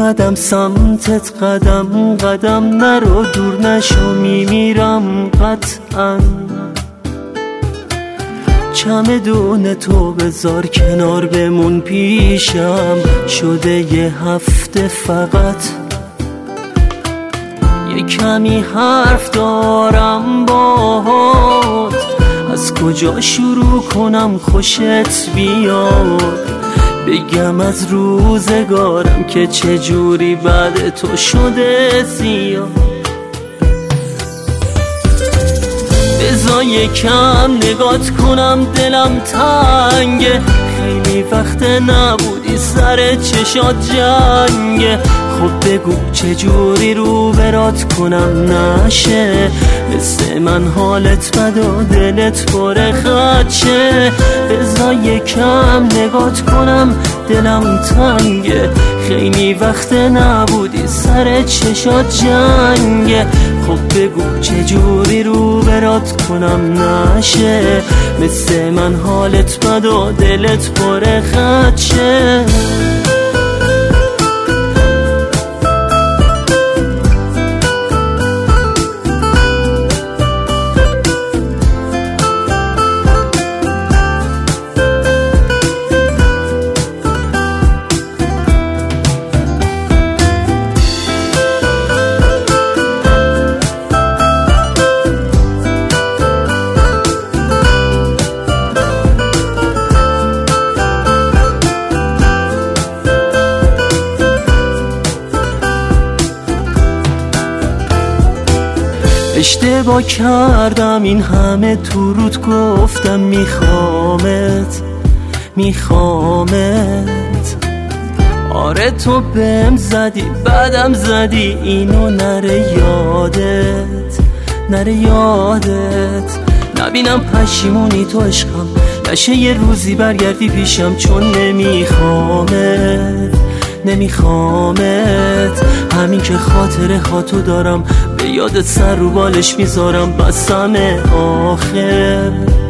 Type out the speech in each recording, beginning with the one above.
اومدم سمتت قدم قدم نرو دور نشو میمیرم قطعا چمدون تو بذار کنار بمون پیشم شده یه هفته فقط یه کمی حرف دارم باهات از کجا شروع کنم خوشت بیاد بگم از روزگارم که چجوری بعد تو شده زیاد بذار یکم نگات کنم دلم تنگه خیلی وقت نبودی سر چشات جنگه خب بگو چجوری رو برات کنم نشه مثل من حالت بد و دلت پر خدشه بذار یکم نگات کنم دلم تنگه خیلی وقت نبودی سر چشات جنگه خب بگو چجوری رو برات کنم نشه مثل من حالت بد و دلت پر خدشه اشتباه کردم این همه تو رود گفتم میخوامت آره تو بهم زدی بعدم زدی اینو نره یادت نبینم پشیمونی تو عشقم نشه یه روزی برگردی پیشم چون نمیخوامت همین که خاطره خاطو دارم به یادت سر رو بالش میذارم بسم آخر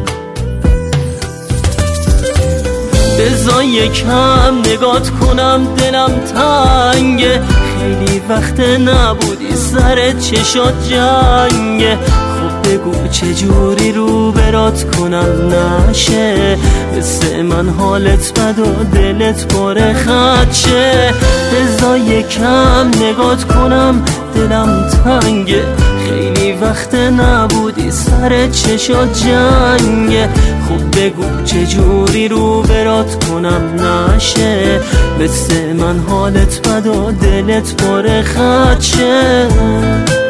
بذار یکم نگات کنم دلم تنگه خیلی وقت نبودی سر چشات جنگه خب بگو چجوری رو برات کنم نشه مثل من حالت بد و دلت پر خدشه بذار یکم نگات کنم دلم تنگه خیلی وقت نبودی سر چشات جنگه خب بگو چجوری رو برات کنم نشه مثل من حالت بد و دلت پر خدشه